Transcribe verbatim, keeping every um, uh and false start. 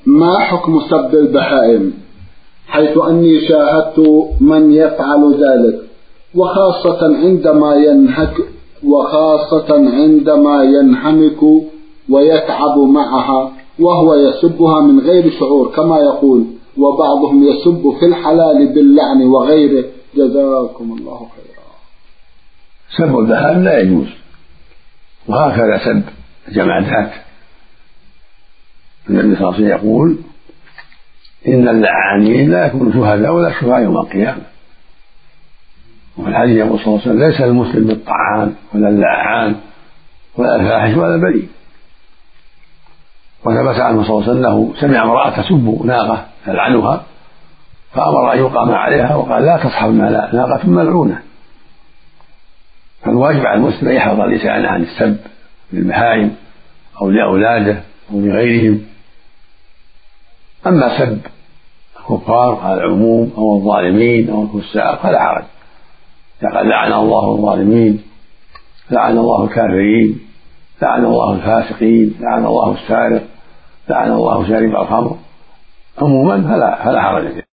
ما حكم سب البهائم، حيث أني شاهدت من يفعل ذلك، وخاصة عندما ينهك وخاصة عندما ينهمك ويتعب معها وهو يسبها من غير شعور كما يقول، وبعضهم يسب في الحلال باللعن وغيره، جزاكم الله خيرا. سب البهائم لا يجوز، وهكذا سب الجمادات. النبي صلى الله عليه وسلم يقول إن اللعانين لا يكونوا شهداء ولا شفعاء يوم القيامة. وفي الحديث يقول صلى الله عليه وسلم ليس المسلم بالطعان ولا اللعان ولا الفاحش ولا البذيء. وثبت عنه صلى الله عليه وسلم انه سمع امرأة تسب ناقة تلعنها فأمر أن يقام عليها وقال لا تصحب ناقة ملعونة. فالواجب على المسلم أن يحفظ لسانه عن السب للبهائم أو لأولاده أو لغيرهم. أما سب الكفار على العموم أو الظالمين أو الفساق فلا حرج، قال لعن الله الظالمين، لعن الله الكافرين، لعن الله الفاسقين، لعن الله السارق، لعن الله شارب الخمر، عموما فلا, فلا حرج.